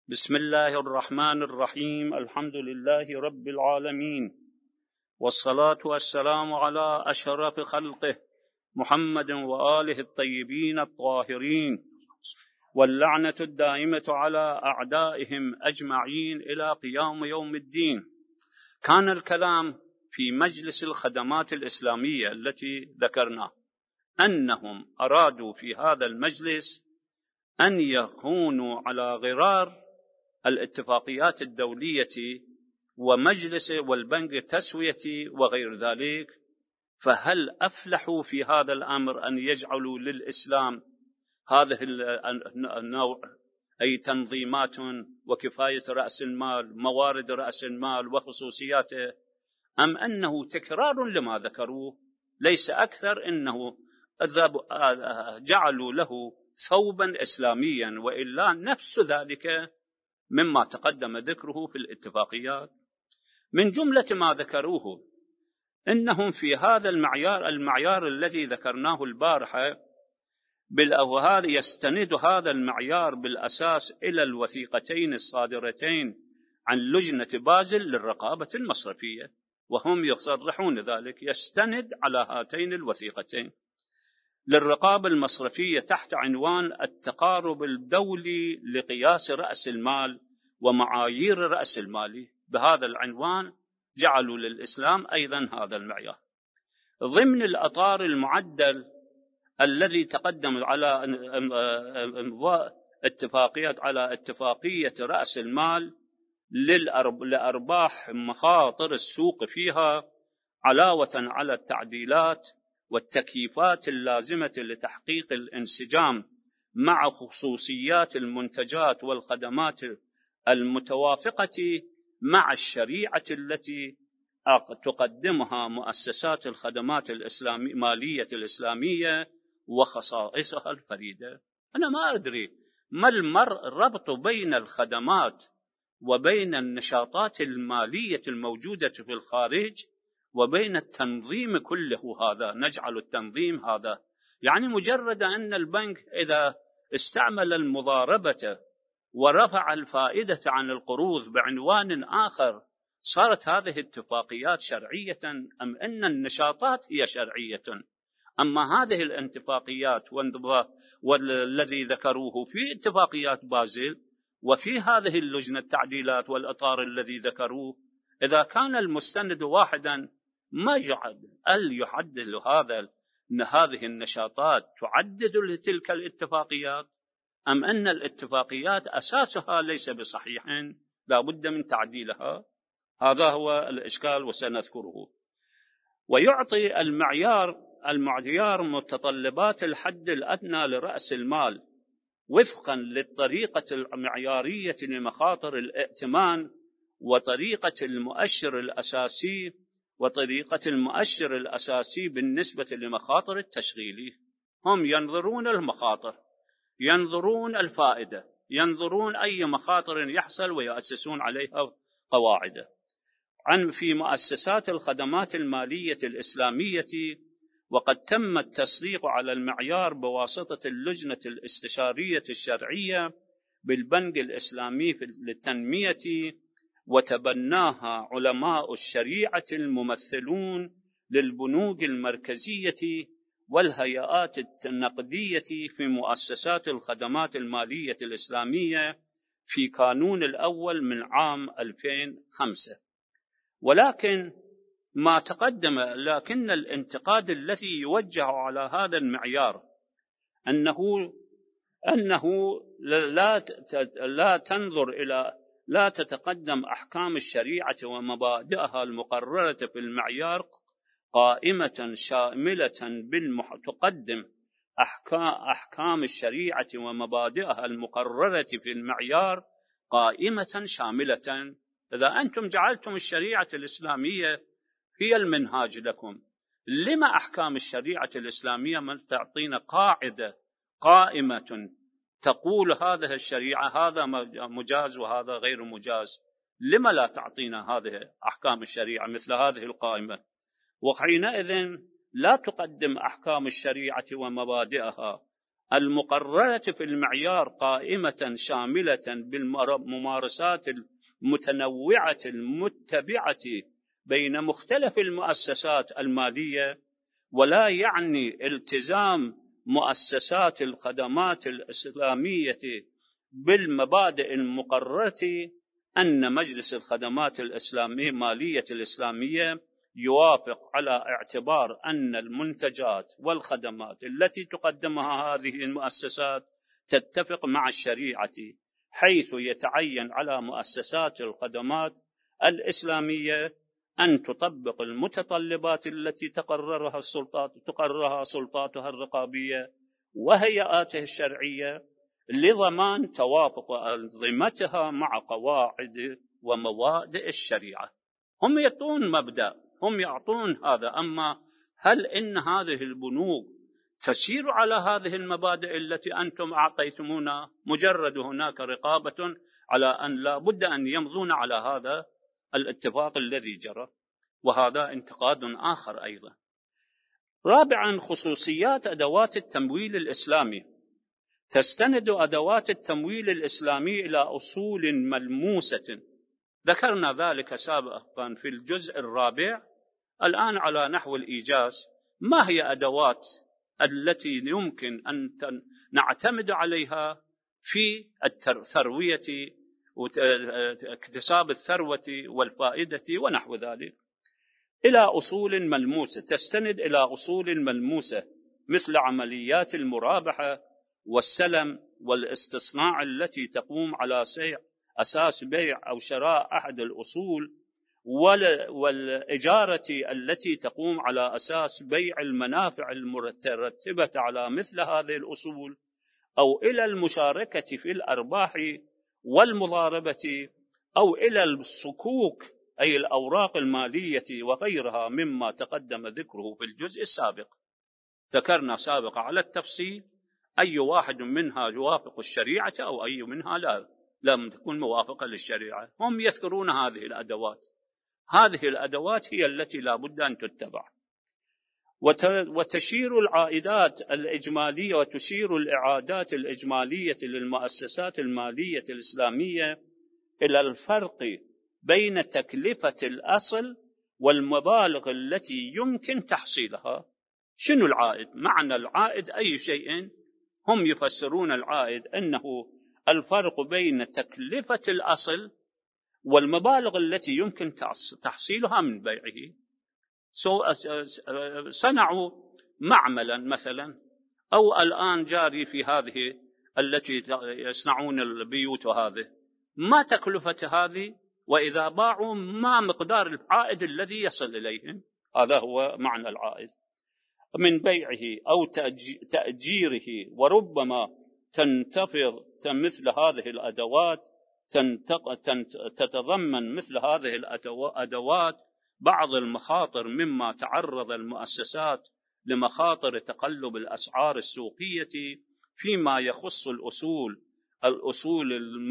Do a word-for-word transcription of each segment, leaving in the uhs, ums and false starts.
بسم الله الرحمن الرحيم. الحمد لله رب العالمين، والصلاة والسلام على أشرف خلقه محمد وآله الطيبين الطاهرين، واللعنة الدائمة على أعدائهم أجمعين إلى قيام يوم الدين. كان الكلام في مجلس الخدمات الإسلامية التي ذكرنا أنهم أرادوا في هذا المجلس أن يكونوا على غرار الاتفاقيات الدولية ومجلس والبنك التسوية وغير ذلك. فهل أفلحوا في هذا الأمر أن يجعلوا للإسلام هذه النوع أي تنظيمات وكفاية رأس المال، موارد رأس المال وخصوصياته، أم أنه تكرار لما ذكروه ليس أكثر، إنه جعلوا له ثوبا إسلاميا، وإلا نفس ذلك مما تقدم ذكره في الاتفاقيات. من جملة ما ذكروه إنهم في هذا المعيار المعيار الذي ذكرناه البارحة بالأوهال، يستند هذا المعيار بالأساس إلى الوثيقتين الصادرتين عن لجنة بازل للرقابة المصرفية، وهم يصرحون ذلك، يستند على هاتين الوثيقتين للرقابة المصرفية تحت عنوان التقارب الدولي لقياس رأس المال ومعايير رأس المال. بهذا العنوان جعلوا للإسلام أيضا هذا المعيار ضمن الأطار المعدل الذي تقدم على اتفاقيات على اتفاقية رأس المال لأرباح مخاطر السوق فيها، علاوة على التعديلات والتكييفات اللازمة لتحقيق الانسجام مع خصوصيات المنتجات والخدمات المتوافقة مع الشريعة التي تقدمها مؤسسات الخدمات الإسلامية المالية الإسلامية وخصائصها الفريدة. أنا ما أدري ما الربط بين الخدمات وبين النشاطات المالية الموجودة في الخارج وبين التنظيم كله. هذا نجعل التنظيم هذا يعني مجرد أن البنك إذا استعمل المضاربة ورفع الفائدة عن القروض بعنوان آخر صارت هذه اتفاقيات شرعية، أم أن النشاطات هي شرعية؟ أما هذه الاتفاقيات والذي ذكروه في اتفاقيات بازل وفي هذه اللجنة التعديلات والإطار الذي ذكروه، إذا كان المستند واحدا ما جعل أل يحدد هذا هذه النشاطات تعدد لتلك الاتفاقيات، أم أن الاتفاقيات أساسها ليس بصحيح لا بد من تعديلها؟ هذا هو الإشكال وسنذكره. ويعطي المعيار المعيار متطلبات الحد الأدنى لرأس المال وفقا للطريقة المعيارية لمخاطر الائتمان وطريقة المؤشر الأساسي وطريقة المؤشر الأساسي بالنسبة لمخاطر التشغيل. هم ينظرون المخاطر، ينظرون الفائدة، ينظرون أي مخاطر يحصل ويؤسسون عليها قواعد. عن في مؤسسات الخدمات المالية الإسلامية، وقد تم التصديق على المعيار بواسطة اللجنة الاستشارية الشرعية بالبنك الإسلامي للتنمية، وتبناها علماء الشريعة الممثلون للبنوك المركزية والهيئات النقدية في مؤسسات الخدمات المالية الإسلامية في كانون الأول من عام ألفين وخمسة. ولكن ما تقدم لكن الانتقاد الذي يوجه على هذا المعيار أنه أنه لا لا تنظر إلى لا تتقدم أحكام الشريعة ومبادئها المقررة في المعيار قائمة شاملة بالمح... تقدم أحكام أحكام الشريعة ومبادئها المقررة في المعيار قائمة شاملة. إذا أنتم جعلتم الشريعة الإسلامية هي المنهاج لكم، لما أحكام الشريعة الإسلامية من تعطينا قاعدة قائمة تقول هذه الشريعة هذا مجاز وهذا غير مجاز؟ لما لا تعطينا هذه أحكام الشريعة مثل هذه القائمة؟ وحينئذ لا تقدم أحكام الشريعة ومبادئها المقررة في المعيار قائمة شاملة بالممارسات المتنوعة المتبعة بين مختلف المؤسسات المالية، ولا يعني التزام مؤسسات الخدمات الإسلامية بالمبادئ المقررة أن مجلس الخدمات الإسلامية المالية الإسلامية يوافق على اعتبار أن المنتجات والخدمات التي تقدمها هذه المؤسسات تتفق مع الشريعة، حيث يتعين على مؤسسات الخدمات الإسلامية أن تطبق المتطلبات التي تقررها السلطات تقررها سلطاتها الرقابية وهيئاتها الشرعية لضمان توافق أنظمتها مع قواعد ومبادئ الشريعة. هم يعطون مبدأ، هم يعطون هذا، أما هل إن هذه البنوك تسير على هذه المبادئ التي أنتم أعطيتمونا؟ مجرد هناك رقابة على أن لا بد أن يمضون على هذا الاتفاق الذي جرى، وهذا انتقاد آخر أيضا. رابعا، خصوصيات أدوات التمويل الإسلامي. تستند أدوات التمويل الإسلامي إلى أصول ملموسة، ذكرنا ذلك سابقا في الجزء الرابع. الآن على نحو الإيجاز، ما هي أدوات التي يمكن أن نعتمد عليها في الثروية واكتساب الثروة والفائدة ونحو ذلك؟ إلى أصول ملموسة، تستند إلى أصول ملموسة مثل عمليات المرابحة والسلم والاستصناع التي تقوم على أساس بيع أو شراء أحد الأصول، والإجارة التي تقوم على أساس بيع المنافع المترتبة على مثل هذه الأصول، أو إلى المشاركة في الأرباح والمضاربة، أو إلى الصكوك أي الأوراق المالية وغيرها مما تقدم ذكره في الجزء السابق. ذكرنا سابقا على التفصيل أي واحد منها يوافق الشريعة أو أي منها لا لم تكن موافقة للشريعة. هم يذكرون هذه الأدوات، هذه الأدوات هي التي لا بد أن تتبع. وتشير العائدات الإجمالية وتشير الإعادات الإجمالية للمؤسسات المالية الإسلامية إلى الفرق بين تكلفة الأصل والمبالغ التي يمكن تحصيلها. شنو العائد؟ معنى العائد أي شيء. هم يفسرون العائد أنه الفرق بين تكلفة الأصل والمبالغ التي يمكن تحصيلها من بيعه. صنعوا معملا مثلا، أو الآن جاري في هذه التي يصنعون البيوت، وهذه ما تكلفة هذه، وإذا باعوا ما مقدار العائد الذي يصل إليهم. هذا هو معنى العائد من بيعه أو تأجيره. وربما تنتفض مثل هذه الأدوات تتضمن مثل هذه الأدوات بعض المخاطر، مما تعرض المؤسسات لمخاطر تقلب الأسعار السوقية فيما يخص الأصول الأصول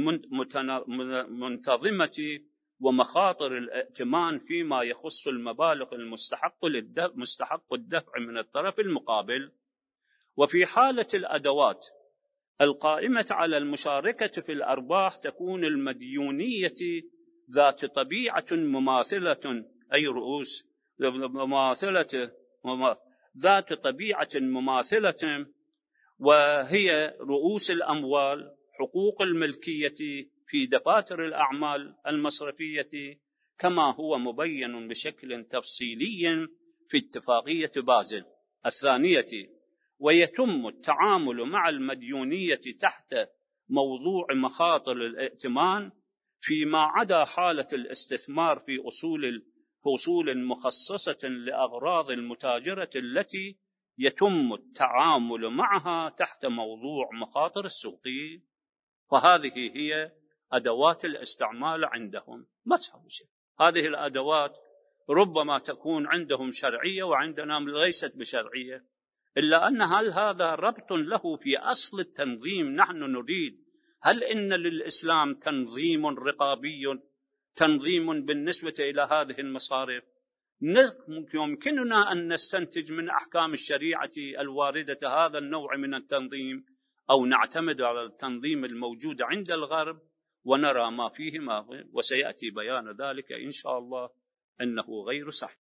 المنتظمة، ومخاطر الائتمان فيما يخص المبالغ المستحق مستحق الدفع من الطرف المقابل. وفي حالة الأدوات القائمة على المشاركة في الأرباح تكون المديونية ذات طبيعة مماثلة، أي رؤوس مماثلة ذات طبيعة مماثلة، وهي رؤوس الأموال، حقوق الملكية في دفاتر الأعمال المصرفية، كما هو مبين بشكل تفصيلي في اتفاقية بازل الثانية. ويتم التعامل مع المديونية تحت موضوع مخاطر الائتمان فيما عدا حالة الاستثمار في أصول أصول مخصصة لأغراض المتاجرة التي يتم التعامل معها تحت موضوع مخاطر السوق. فهذه هي أدوات الاستعمال عندهم. ما تسوي شيء. هذه الأدوات ربما تكون عندهم شرعية وعندنا ليست بشرعية، إلا أن هل هذا ربط له في أصل التنظيم؟ نحن نريد، هل إن للإسلام تنظيم رقابي، تنظيم بالنسبة إلى هذه المصارف؟ يمكننا أن نستنتج من أحكام الشريعة الواردة هذا النوع من التنظيم، أو نعتمد على التنظيم الموجود عند الغرب ونرى ما فيه ما، وسيأتي بيان ذلك إن شاء الله أنه غير صحيح.